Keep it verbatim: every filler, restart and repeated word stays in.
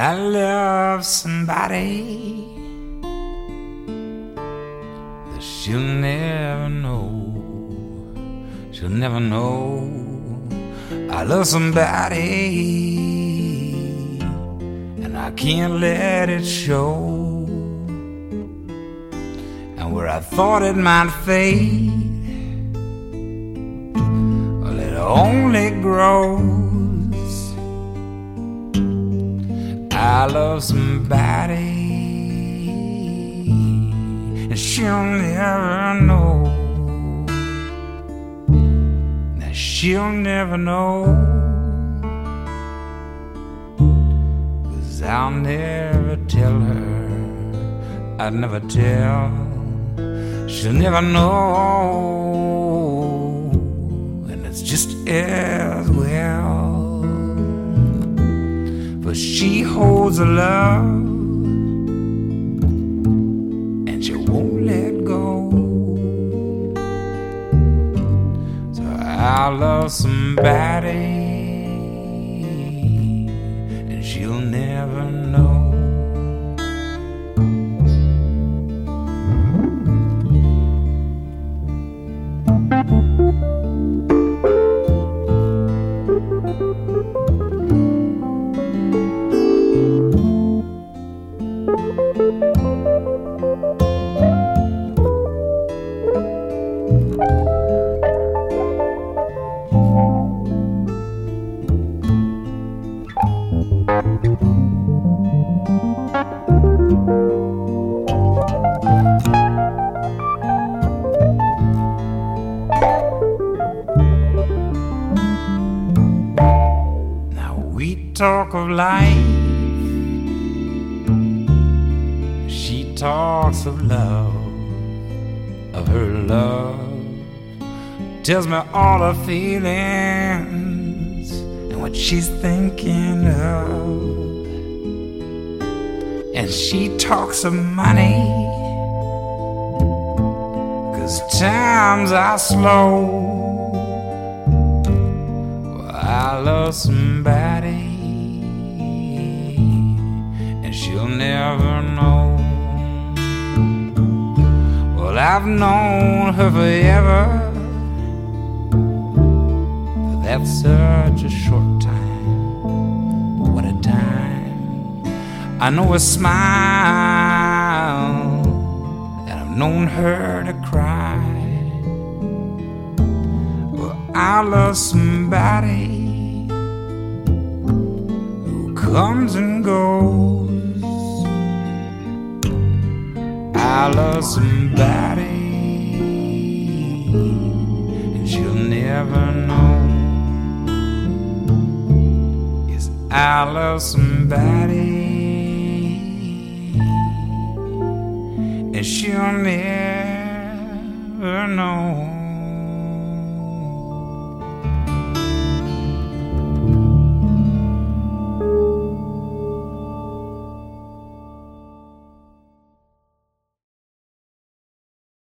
I love somebody that she'll never know. She'll never know. I love somebody and I can't let it show. And where I thought it might fade, well, it only grows. I love somebody and she'll never know. Now she'll never know, 'cause I'll never tell her. I'd never tell. She'll never know, and it's just as well. For she holds a love and she won't let go. So I love somebody and she'll never know. Talk of life, she talks of love, of her love, tells me all her feelings and what she's thinking of. And she talks of money, 'cause times are slow. Well, I love somebody she'll never know. Well, I've known her forever, but that's such a short time. But what a time. I know her smile, and I've known her to cry. Well, I love somebody who comes and goes. I love somebody and she'll never know. Yes, I love somebody and she'll never know.